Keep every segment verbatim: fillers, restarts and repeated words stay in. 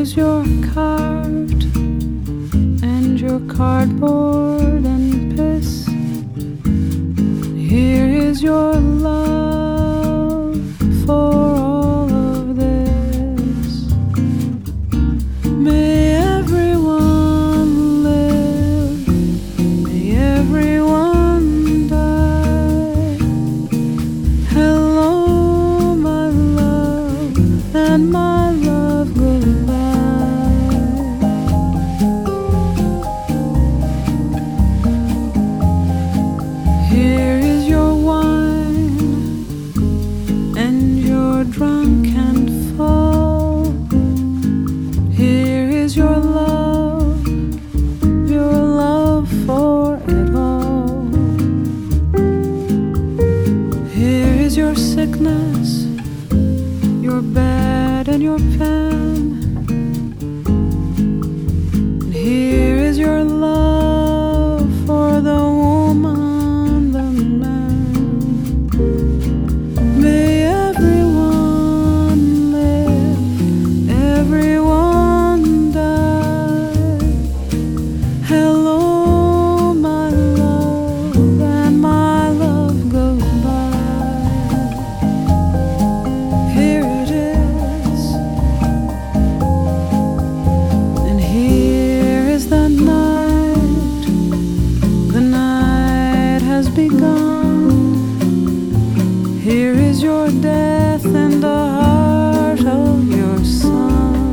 is your cart and your cardboard and piss. Here is your love for all of this. May everyone live, may everyone die. Hello, my love, and my love, goodbye. Here is your wine, and you're drunk and full. Here is your love, your love for it all. Here is your sickness, your bed and your pen. And here is your love for the woman, the man. May everyone live, everyone die. Hello, my love, and my love, goodbye. Here it is, and here is the night. The night has begun. Here is your death in the heart of your son.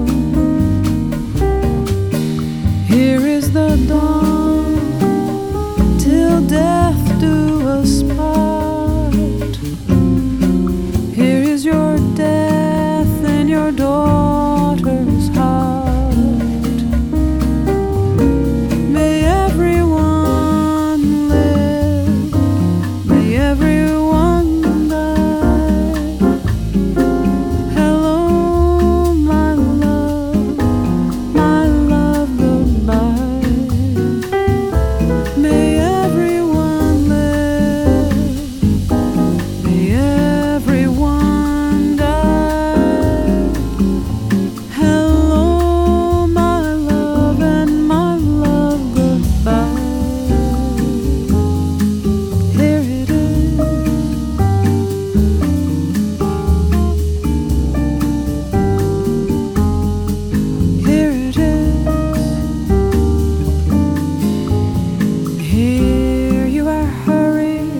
Here is the dawn, till death do us part. Here is your death in your daughter's heart. May everyone live, may everyone die. Hello, my love, my love, goodbye. May everyone live, may everyone die. Hello, my love, and my love, goodbye. Here it is. Here it is. Here you are hurried.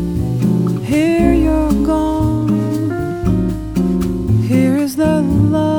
Here you're gone. Here is the love